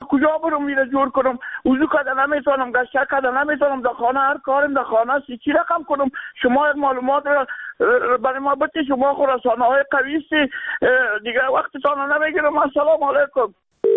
کجا برم میره جور کنم؟ وضو کردن نمیتونم، گشت کردن نمیتونم، در خانه هر کارم در خانه است، چی رقم کنم؟ شما معلومات را برای ما بده. شما خراسانه های قوی است، دیگه وقتتان نمیگیرم. السلام علیکم.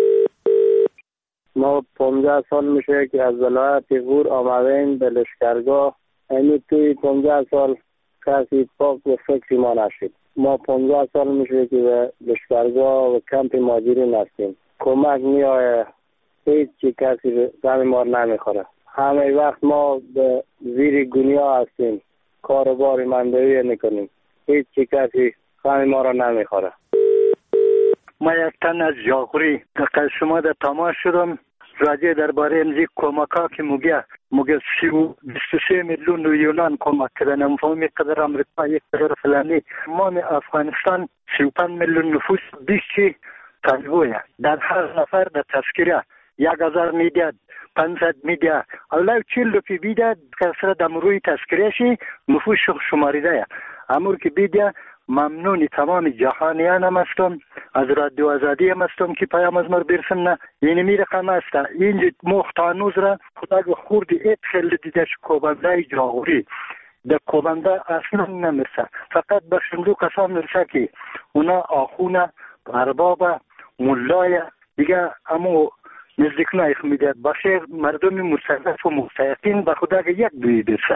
ما 15 سال میشه که از ولایت غور آمدیم به لشکرگاه. یعنی توی 15 سال کسی پاک و فکری ما نشد. ما 15 سال میشه که به لشکرگاه و کمپ مهاجرین هستیم. کمک میآید، هیچ چی کسی غم ما نمیخوره. همه وقت ما به زیر گنیا هستیم، کاروبار مندوی نکنیم، هیچ چی کسی غم ما را نمیخوره. ما یک تن از جاغوری که شما در تماس شدم راجع درباره امزی کمک‌ها که میگه 23 میلیون یونان کمک کردن، نمی‌فهمم قدر امریکا یک قدر فلانی. ما افغانستان 35 میلیون نفوس 20 طالبویه، در هر نفر در تذکره 1000 میده، 500 میده، الله 40 روپیه بیده کسر در روی تذکرهشی نفوس شماریده. امور که بیده ممنونی تمام جهانیان هم هستم، از رادیو آزادی هم هستم که پیام از مر برسم. نه یعنی می رقم هسته اینجا مختانوز را خدا خوردی ایت خیلی دیدش کوبنده جاغوری در کوبنده اصلا نمیرسه، فقط به شندو کسا میرسه که اونا آخونه ارباب ملای دیگه امو نزدیک نایخ میده باشه. مردم مستضعف و مستحقین به خدا یک دوی برسه.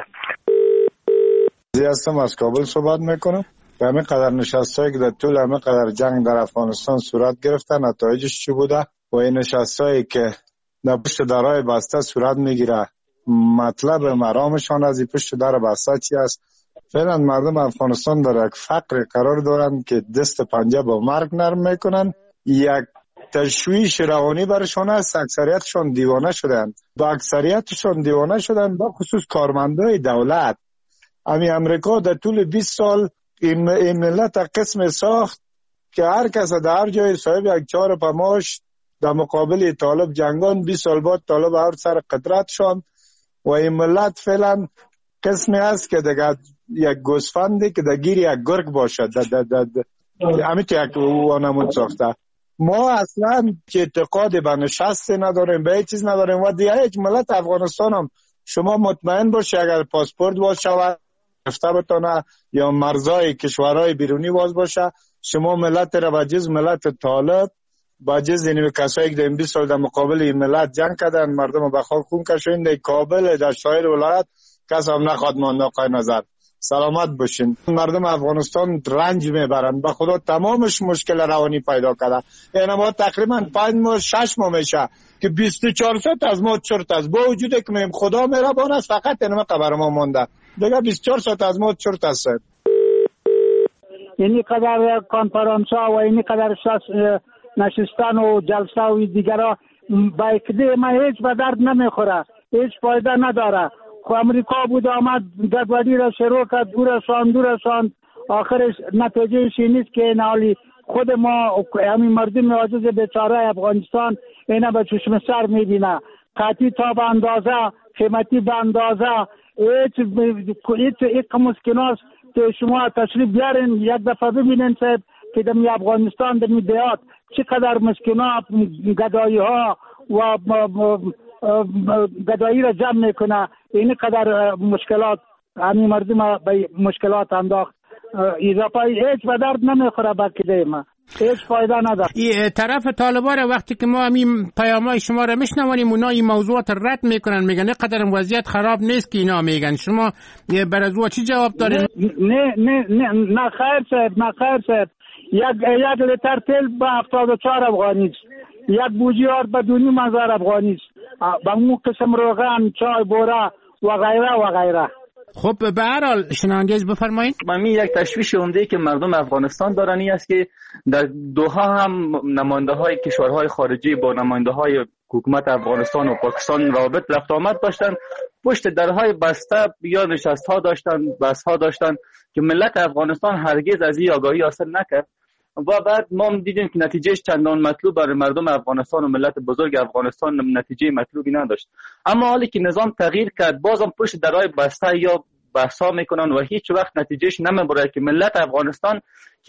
هستم از کابل صحبت میکنم. به همین قدر نشستایی که در طول همین قدر جنگ در افغانستان صورت گرفته نتایجش چی بوده و این نشستایی که در پشت درهای بسته صورت میگیره مطلب مرامشان از این پشت در بسته چی است؟ فعلا مردم افغانستان در یک فقر قرار دارند که دست پنجه با مرگ نرم میکنن. یک تشویش روانی برشان است. اکثریتشان دیوانه شدن، با اکثریتشان دیوانه شدن، با خصوص کارمندای دولت. امی امریکا در طول 20 سال این ملت قسم ساخت که هر کس در هر جای صاحب یک 4 پماش در مقابل طالب جنگان. 20 سال بعد طالب هر سر قدرت شد و این ملت فعلا قسمی است که دیگه یک گوسفندی که در گیر یک گرگ باشد همیت یک وانمون ساخته. ما اصلا که اعتقاد به نشست نداریم، به هیچ چیز نداریم و دیگه یک ملت افغانستان هم شما مطمئن باشی اگر پاسپورت باز شود رفته بتانه یا مرزای کشورهای بیرونی باز باشه، شما ملت را با جز ملت طالب با جز اینوی کسایی که در 20 سال در مقابل این ملت جنگ کردن، مردم با خاک خون کشیدن، در کابل در سایر ولایت کس هم نخواد مانده. آقای نظر سلامت باشین. مردم افغانستان رنج میبرن، به خدا تمامش مشکل روانی پیدا کرده. یعنی ما تقریبا 5 ماه 6 ماه میشه که 2400 از ما چرت است، با وجودی که میم خدا مهربان است فقط اینم خبر ما مونده دیگه 2400 از ما چرت است. یعنی قدر کنفرانس ها و اینی قدر نشستن و جلسه و دیگرها با اکده ما هیچ به درد نمیخوره، هیچ فایده نداره. خو امریکا بود آمد گدواری را شروع کرد، دورشان آخرش نتیجهش این نیست که نالی خود ما همین مردم عاجز بیچاره افغانستان اینا به چشم سر میبینه. قطعی تا به اندازه، قیمتی به اندازه، هیچ مسکناست که شما تشریف بیارین یک دفعه ببینین صاحب که در افغانستان در دیات چقدر مسکنات گدایی ها و گدایی را جمع میکنه. این قدر مشکلات همین مردم به مشکلات انداخت. اضافه هیچ به درد نمیخوره با کده ما، هیچ فایده نداره. این طرف طالبان وقتی که ما همین پیامای شما را میشنویم اونا این موضوعات رد میکنن، میگن قدر وضعیت خراب نیست که اینا میگن. شما بر از چی جواب دارین؟ نه خیر صاحب یک لیتر تیل به 74 افغانی است، یک بوجیار به 2,500 افغانی است، به اون قسم روغن، چای، بوره و غیره. خب به هر حال شنوندگیز بفرمایید. من یک تشویش عمده که مردم افغانستان دارن این است که در دوحه هم نماینده های کشورهای خارجی با نماینده های حکومت افغانستان و پاکستان رابط رفت آمد داشتن، پشت درهای بسته یا نشست ها داشتن، بحث ها داشتن که ملت افغانستان هرگز از این آگاهی حاصل نکرد و بعد ما دیدیم که نتیجهش چندان مطلوب برای مردم افغانستان و ملت بزرگ افغانستان نتیجه مطلوبی نداشت. اما حالی که نظام تغییر کرد بازم پشت درهای بسته یا بحثا میکنن و هیچ وقت نتیجهش نمیبره که ملت افغانستان که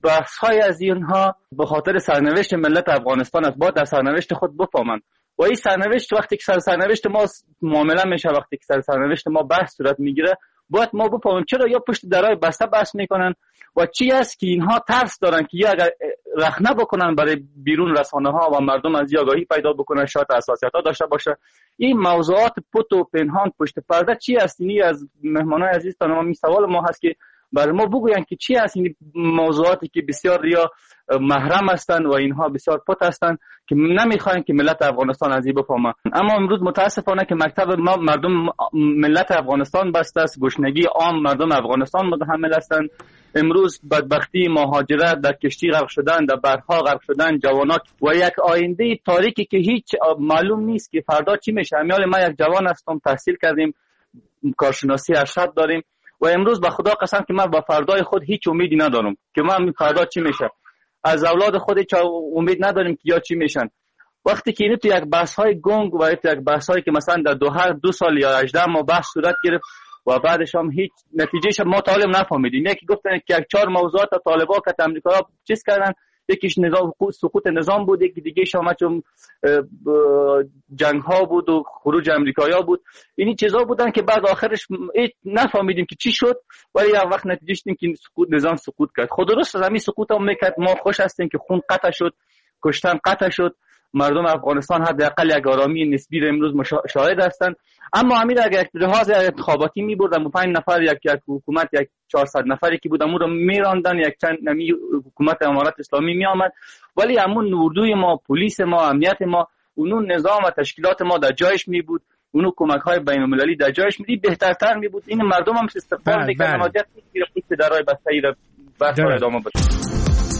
بحث‌های از اینها به خاطر سرنوشت ملت افغانستان است. باید در سرنوشت خود بفهمند و این سرنوشت وقتی که سرنوشت ما معامله میشه، وقتی که سرنوشت ما بحث صورت میگیره، باید ما بفهمیم چرا یا پشت درای بسته بحث میکنن و چی است که اینها ترس دارن که یا اگر رخنه بکنن برای بیرون رسانه ها و مردم از آگاهی پیدا بکنن، شاید حساسیت ها داشته باشه. این موضوعات پت و پنهان پشت پرده چی است؟ اینی از مهمانای عزیز تمام سوال ما هست که برای ما بگوین که چی است این موضوعاتی که بسیار ریا محرم هستند و اینها بسیار پت هستند که نمیخواین که ملت افغانستان از این بفهمه. اما امروز متاسفانه که مکتب ما مردم ملت افغانستان بسته است، گشنگی عام مردم افغانستان متحمل هستند. امروز بدبختی، مهاجرت، در کشتی غرق شدن، در بحرها غرق شدن جوانات و یک آینده تاریکی که هیچ معلوم نیست که فردا چی میشه. امیال ما یک جوان هستم، تحصیل کردیم، کارشناسی ارشد داریم و امروز به خدا قسم که من با فردای خود هیچ امیدی ندارم که من فردا چی میشه. از اولاد خود هیچ امید نداریم که یا چی میشن. وقتی که اینو تو یک بحث‌های گنگ و یک بحث‌هایی که مثلا در 2 سال یا 18 ماه بحث صورت گرفت و بعدش هم هیچ نتیجهش ما طالب نفهمیدیم. یکی گفتن که یک 4 موضوعات طالبا که امریکا چیز کردن، یکیش نظام سقوط نظام بود، یکی دیگه شما چون جنگ ها بود و خروج امریکایا بود. اینی چیزا بودن که بعد آخرش نفهمیدیم که چی شد، ولی یک وقت نتیجهش این که نظام سقوط کرد. خود درست از همین سقوط هم میکرد. ما خوش هستیم که خون قطع شد، کشتن قطع شد، مردم افغانستان حداقل یک آرامی نسبی را امروز شاهد هستند. اما امیر اگر لحاظ انتخاباتی می‌بردن 5 نفر یک حکومت، یک 400 نفری که بودن رو میراندن، یک چند نمی حکومت امارت اسلامی میآمد، ولی همون اردوی ما، پلیس ما، امنیت ما، اون نظام و تشکیلات ما در جایش می بود، اون کمک‌های بین‌المللی در جایش می بود، بهترتر می بود. این مردم هم استقبال می‌کردن، حاجت نیست که درای بسته‌ای را بحث ادامه بده.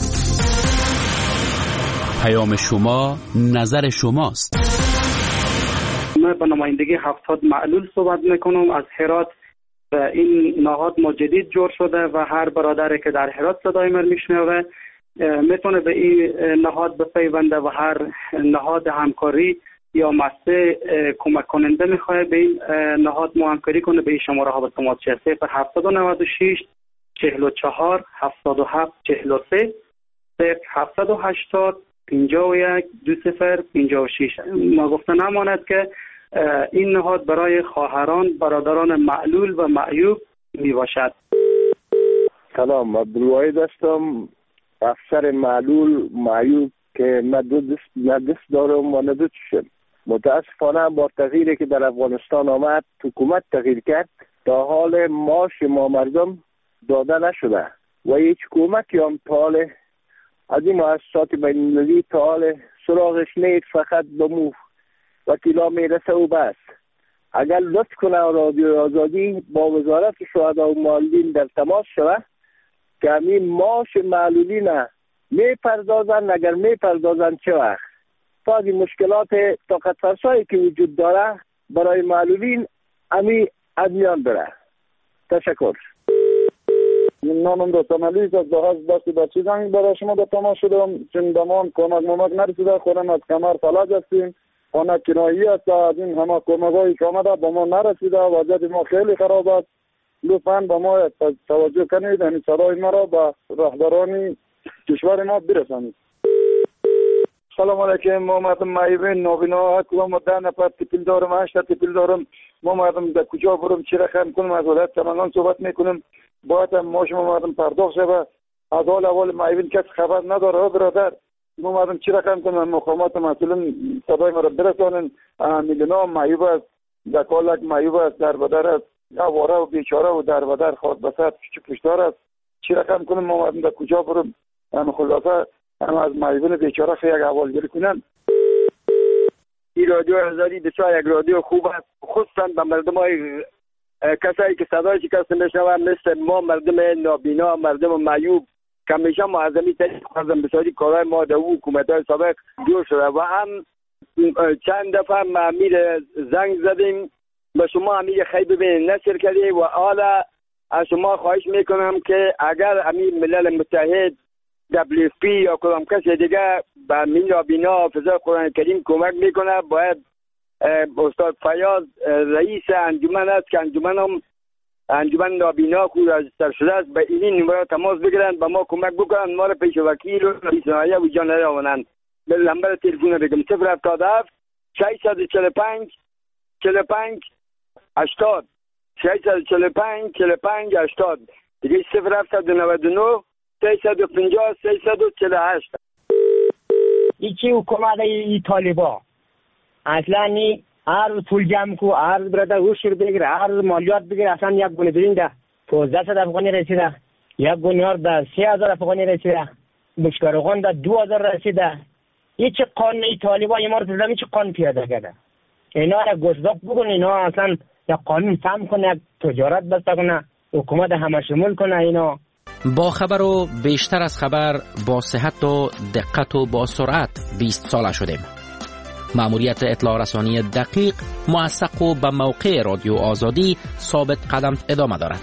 پیام شما نظر شماست. من به نمایندگی 70 معلول صحبت میکنم از هرات. این نهاد ما جدید جور شده و هر برادری که در هرات صدای من میشنوه میتونه به این نهاد بپیونده و هر نهاد همکاری یا مؤسسه کمک کننده میخواد به این نهاد ما همکاری کنه. به این شماره ها به تماس 0796 44 77 43 780 51 2056. ما گفته نماند که این نهاد برای خواهران برادران معلول و معیوب می باشد. سلام، عبدالواحد هستم، افسر معلول معیوب که نه دست دارم و نه دو چشم. متاسفانه با تغییری که در افغانستان آمد، حکومت تغییر کرد، تا حال معاش ما مردم داده نشده و هیچ کمکی هم تا حال از این مؤسسات بین‌المللی تا حال سراغش نیست. فقط به مو وکیلا میرسه و بس. اگر لطف کنه رادیو آزادی با وزارت شهدا و معلولین در تماس شوه که همین معاش معلولین میپردازن، اگر میپردازن چه وقت تا این مشکلات طاقت فرسایی که وجود داره برای معلولین همین از میان بره. تشکر. نامم دو تمالی از دستی بچی زنگ برای شما به تماس شدم، چون دمان کمک نرسیده، خودم از کمر فلج هستیم، خانه کنایی است، از این همه کمک‌هایی که آمده با ما نرسیده، وضعیت ما خیلی خراب است. لطفاً با ما توجه کنید، این صدای ما را به رهبران کشور ما برسانید. سلام علیکم. ما مردم معیوبین نابینا کدام 10 نفر تپیل دارم، 8 تپیل دارم. ما مردم در کجا برم، چی رقم کنم، از ولایت سمنگان صحبت میکنم. باید ما شما مردم پرداخت شود. از حال معیوبین کس خبر نداره برادر. ما مردم چی رقم کنم، مقامات مسئولین صدای ما را برسانن. میلیون معیوب است، دکالک معیوب است، در بدر است، آواره و بیچاره و در بدر خود بسات پشتار است. چی رقم کنم ما مردم در کجا برم، خلاصه از معیوبین بیچاره خیلی یک احوالگیری کنن. این رادیو آزادی بسیار یک رادیو خوب است، خصوصا به مردمای کسایی که صدای شکسته میشنوند مثل ما مردم نابینا، مردم معیوب که همیشه معظمی طریق خواستم بسیاری کارهای ما در حکومت‌های سابق جور شده و هم چند دفعه معمیر زنگ زدیم به شما امیر خیلی ببینید نشر کردی و حالا از شما خواهش میکنم که اگر امیر ملل متحد WFP یا کدام کسی دیگه به امیر نابینا حافظه قرآن کریم کمک میکنه، باید استاد فیاض رئیس انجمن است که انجمن هم انجمن نابینا کو رجستر شده است به این نمره تماس بگیرند به ما کمک بکنند ما را پیش وکیل و رئیس نهایه و جان روانند. به نمبر تلفن بگم 077 645 45 80 645 45 80 دیگه 0799 350 348. یکی حکومت ای طالبا اصلا نی هر پول جمع کو هر برده روش رو بگیره هر مالیات بگیره اصلا یک گونه برین ده 1500 افغانی رسیده یک گونه ده 3000 افغانی رسیده بشکارغان ده 2000 رسیده هیچ قانون طالبا یه مارد زمین چه قانون پیاده کرده اینا را گشتاق بکنه اینا اصلا یک قانون فهم کنه تجارت بسته کنه حکومت همه شمول کنه اینا با خبر و بیشتر از خبر با صحت و دقت و با سرعت 20 ساله شدیم. مأموریت اطلاع رسانی دقیق موثق و به موقع رادیو آزادی ثابت قدم ادامه دارد.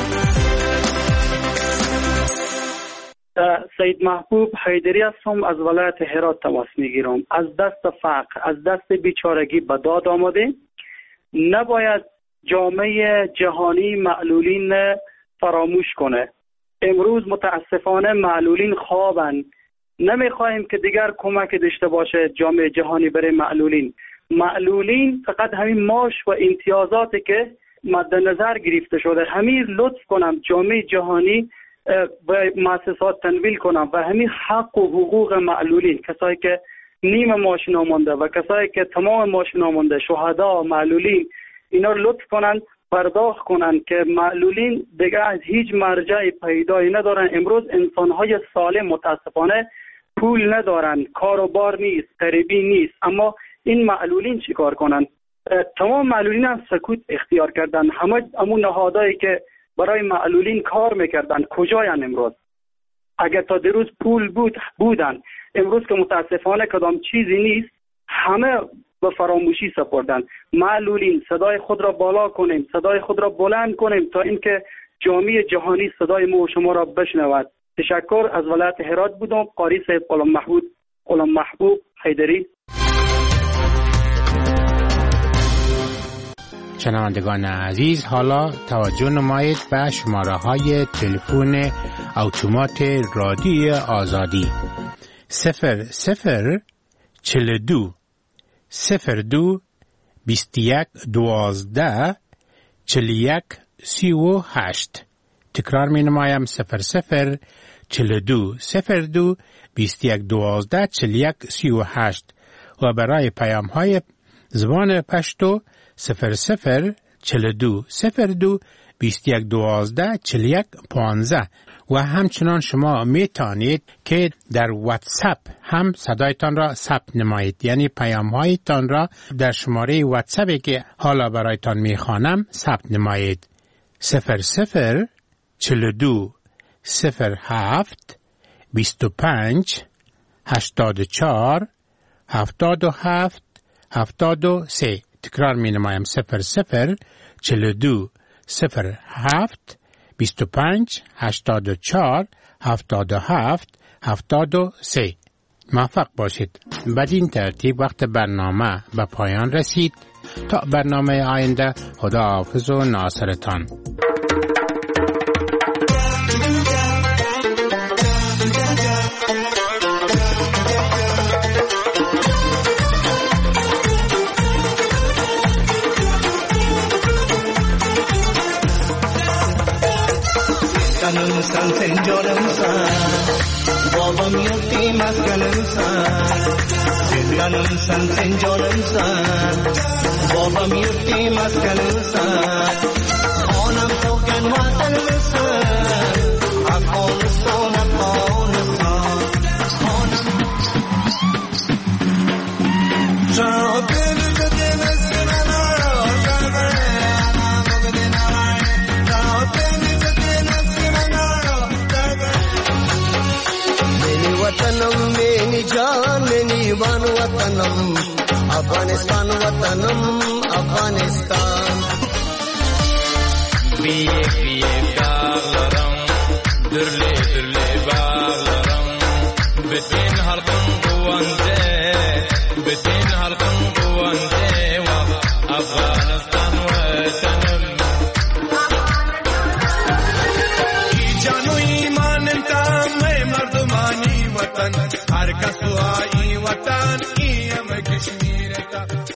سید محبوب حیدری هستم از ولایت هرات تماس میگیرم. از دست فقر از دست بیچارگی به داد آمده. نباید جامعه جهانی معلولین فراموش کنه. امروز متاسفانه معلولین خوابن. نمیخواهیم که دیگر کمک داشته باشه جامعه جهانی برای معلولین. معلولین فقط همین معاش و امتیازاتی که مد نظر گرفته شده همین لطف کنم جامعه جهانی و مؤسسات تنویل کنم و همین حق و حقوق معلولین، کسایی که نیم معاش نامونده و کسایی که تمام معاش نامونده، شهدا، معلولین، اینا لطف کنن پرداخت کنن که معلولین دیگه از هیچ مرجع پیدایی ندارن. امروز انسانهای سالم متاسفانه پول ندارن، کار و بار نیست، قریبی نیست، اما این معلولین چی کار کنن؟ تمام معلولین هم سکوت اختیار کردن. همون نهادهایی که برای معلولین کار میکردن کجاین امروز؟ اگر تا دیروز پول بودن، امروز که متاسفانه کدام چیزی نیست، همه به فراموشی سپردن. معلولین صدای خود را بالا کنیم، صدای خود را بلند کنیم تا اینکه جامعه جهانی صدای ما و شما را بشنود. تشکر. از ولایت هرات بودم. قاری صاحب غلام محبوب حیدری. شنوندگان عزیز، حالا توجه نمایید به شماره های تلفن اتومات رادیو آزادی 0042 02 21 12 41 38. تکرار می نمایم 0042 02 21 12 41 38 و برای پیام های زبان پشتو 0042 02 21 12 41 15. و همچنان شما می توانید که در واتساپ هم صدایتان را ثبت نمایید، یعنی پیام هایتان را در شماره واتساپی که حالا برایتان می خوانم ثبت نمایید 0042 07 25 84 77 73. تکرار می نمایم 0042 07 25 84 77 73. موفق باشید. بدین ترتیب وقت برنامه به پایان رسید. تا برنامه آینده، خدا حافظ و ناصرتان. Canım sen sen canımsan, babam yurtimaz canımsan. Canım sen sen canımsan, babam yurtimaz canımsan. Anam token vatanımsan, Afghanistan Afghanistan. Şahapel dedemezsin anara, anam bugün anay. Şahapel वतनम मेरी जान मेरी वन वतनम अफगानिस्तान वतनम अफगानिस्तान पिए पिए प्यार लरम दुर्ल